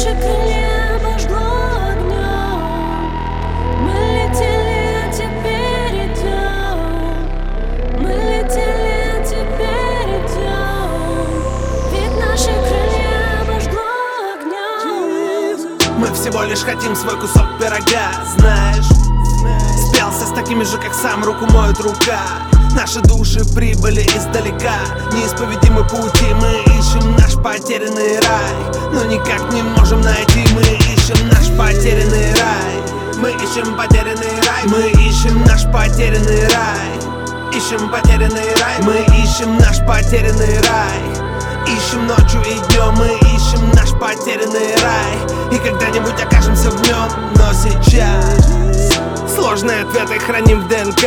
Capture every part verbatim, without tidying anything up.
Наши крылья обожгло огнем. Мы летели, а теперь идем. Мы летели, а теперь идем. Ведь наши крылья обожгло огнем. Мы всего лишь хотим свой кусок пирога, знаешь. Спелся с такими же, как сам, руку моет рука. Наши души прибыли издалека. Неисповедимы пути, мы ищем наш потерянный рай, но никак не можем найти. Мы ищем наш потерянный рай. Мы ищем потерянный рай. Мы ищем наш потерянный рай. Ищем потерянный рай. Мы ищем наш потерянный рай. Ищем ночью и днем. Мы ищем наш потерянный рай. И когда-нибудь окажемся в нем. Но сейчас сложные ответы храним в ДНК.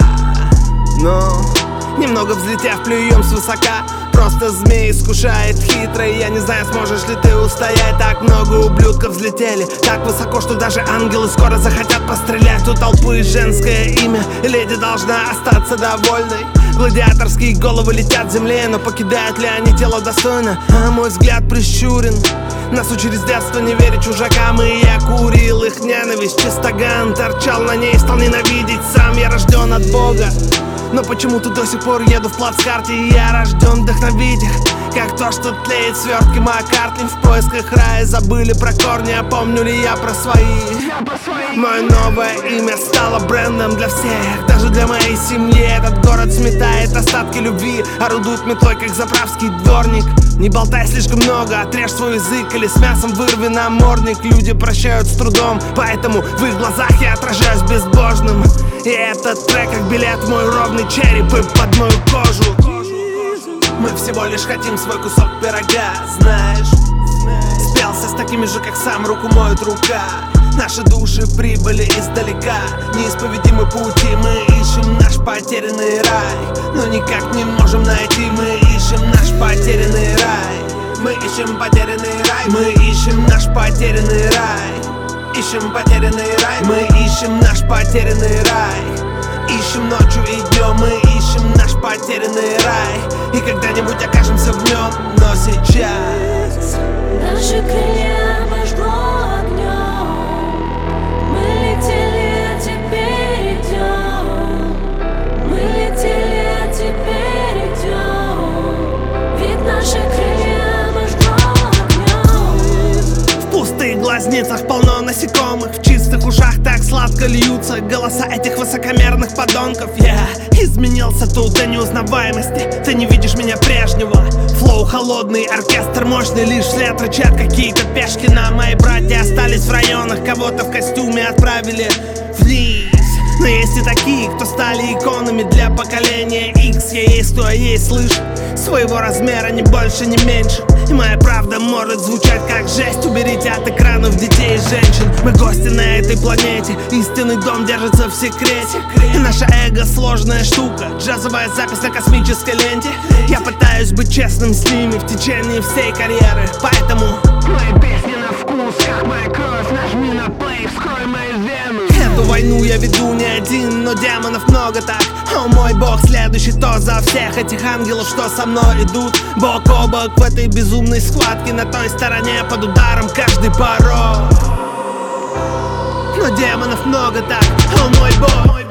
Но немного взлетев, плюем свысока. Просто змей искушает хитрый. Я не знаю, сможешь ли ты устоять. Так много ублюдков взлетели так высоко, что даже ангелы скоро захотят пострелять. У толпы женское имя, леди должна остаться довольной. Гладиаторские головы летят к земле, но покидают ли они тело достойно? А мой взгляд прищурен. Нас учили с детства не верить чужакам, и я курил их ненависть. Чистоган торчал на ней, стал ненавидеть сам. Я рожден от Бога, но почему-то до сих пор еду в плацкарте. И я рожден вдохновить их, как то, что тлеет свертки Маккартни. В поисках рая забыли про корни, а помню ли я про свои? Мое новое имя стало брендом для всех, даже для моей семьи. Этот город сметает остатки любви, орудует метлой, как заправский дворник. Не болтай слишком много, отрежь свой язык или с мясом вырви намордник. Люди прощают с трудом, поэтому в их глазах я отражаюсь безбожным. И этот трек как билет в мой ровный череп и под мою кожу. Мы всего лишь хотим свой кусок пирога, знаешь. Спелся с такими же, как сам, руку моет рука. Наши души прибыли издалека. Неисповедимы пути, мы ищем наш потерянный рай, но никак не можем найти. Мы ищем наш потерянный рай. Мы ищем потерянный рай. Мы ищем наш потерянный рай. Ищем потерянный рай. Мы ищем наш потерянный рай. Ищем ночью и днем. Мы ищем наш потерянный рай. И когда-нибудь окажемся в нем. Но сейчас Наши крылья обожгло огнем. Мы летели, а теперь идем. Мы летели, а теперь идем. Ведь наши крылья обожгло огнем. в пустых глазницах полно насекомых, в чистых ушах так сладко льются голоса этих высокомерных подонков. Я изменился тут до неузнаваемости. Ты не видишь меня прежнего. Флоу холодный, оркестр мощный, лишь вслед рычат какие-то пешки. На мои братья остались в районах, кого-то в костюме отправили вниз. Но есть и такие, кто стали иконами для поколения X. Я есть, кто я есть, слышь, своего размера, ни больше, ни меньше. И моя правда может звучать как жесть. Уберите от экранов детей и женщин. Мы гости на этой планете. Истинный дом держится в секрете. И наше эго сложная штука. Джазовая запись на космической ленте. Я пытаюсь быть честным с ними в течение всей карьеры. Поэтому мои песни на вкус, как моя кровь. Нажми на плей, вскрой мои вены. эту войну я веду не один, но демонов много так. О мой бог, следующий то за всех этих ангелов, что со мной идут бок о бок в этой безумной схватке. На той стороне под ударом каждый порог. Но демонов много так. О мой бог.